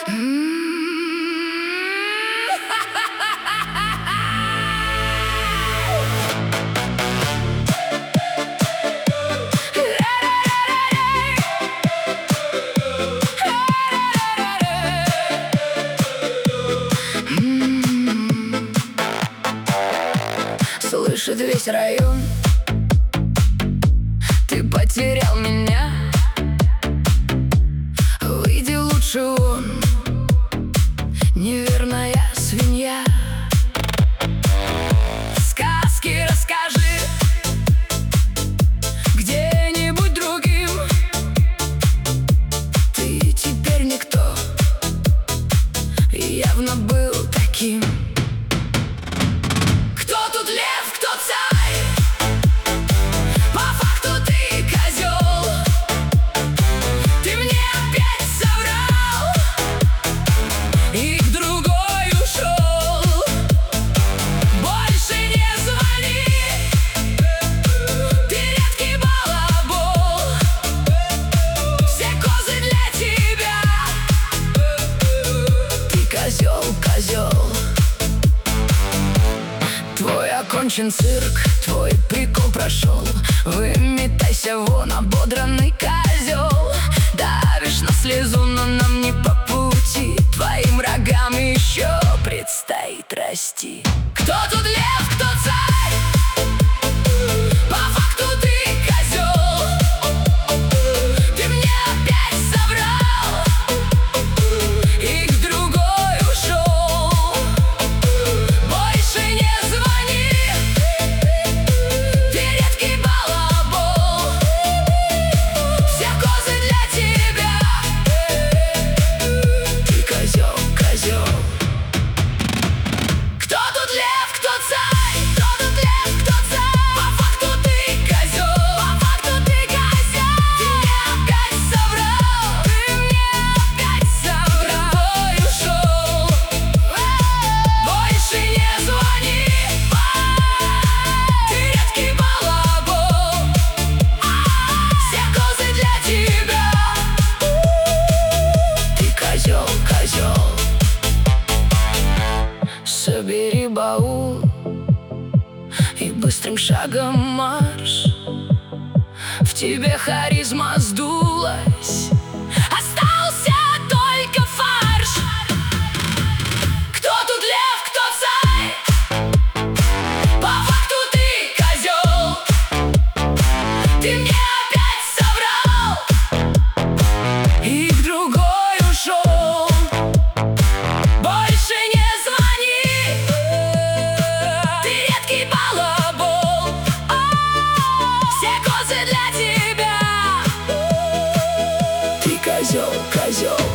Слышит весь район, ты потерял меня. Выйди лучше вон, неверная свинья. Сказки расскажи где-нибудь другим. Ты теперь никто, явно был таким. Кто тут лев, кто царь? По факту ты козел. Ты мне опять соврал и к другой ушел. Больше не звони, ты редкий балабол. Все козы для тебя. Ты козел, козел. Твой окончен цирк, твой прикол прошел. Выметайся вон, ободранный козел. Давишь на слезу, но нам не по пути. Твоим рогам еще предстоит расти. Кто тут лев, кто царь? По факту ты козел. Ты мне опять соврал и к другой ушел. Больше не звони, ты редкий балабол. Все козы для тебя. Ты козел, козел. Кто тут лев, кто царь? Кто тут лев, кто царь? По факту ты козел. По факту ты козел. Ты мне опять соврал. Ты мне опять соврал и ушел. Больше не звони, ты редкий балабол. Все козы для тебя. Ты козел, козел. Собери баул и быстрым шагом марш. В тебе харизма сдулась, остался только фарш. Кто тут лев, кто царь? По факту ты козел. Ты мне опять соврал и к другой ушел. Больше не звони, ты редкий балабол. Все козы для тебя. Ты козел, козел.